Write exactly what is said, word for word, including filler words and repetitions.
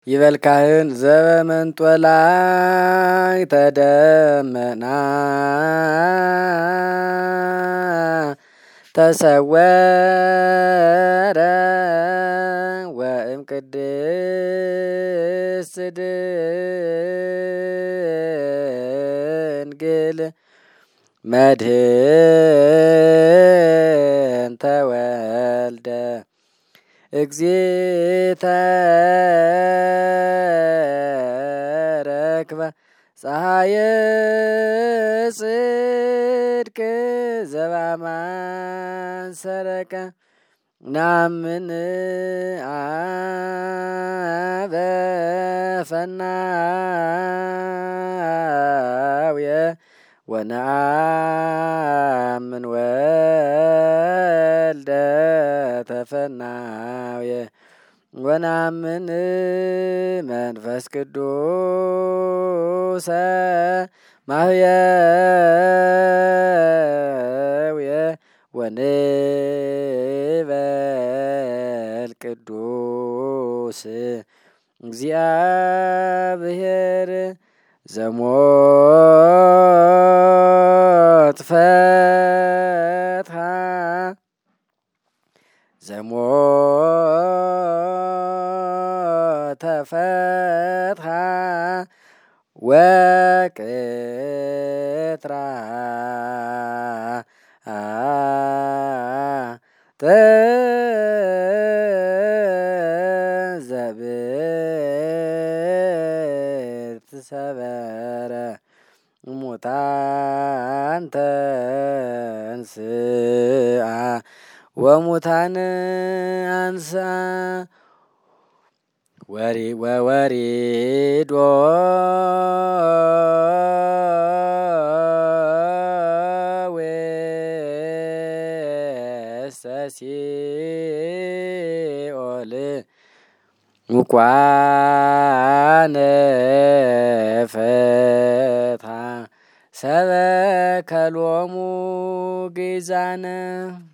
ይበልካህን ዘበመንጦላይ ተደመና ተሰወረ ወእም ቅድስት ድንግል መድኅን ተወልደ እግዚእተ ረክበ ፀሐየ ጽድቅ ዘበአማን ሰረቀ ናምን አበ ፈናውየ ወነአምን ወልደ ተፈናውየ ወነአምን መንፈስ ቅዱሰ ማህየውየ ወንበል ቅዱስ እግዚአብሔር ዘሞት ፈትሐ ዘሞተ ፈትሐ ወቅትራ ዘብርት ሰበረ ሙታን ተንሥአ ወሙታን አንሥአ ወወሪዶ ውስተ ሲኦል ሙቋነ ፈትሐ ሰበከሎሙ ግእዛነ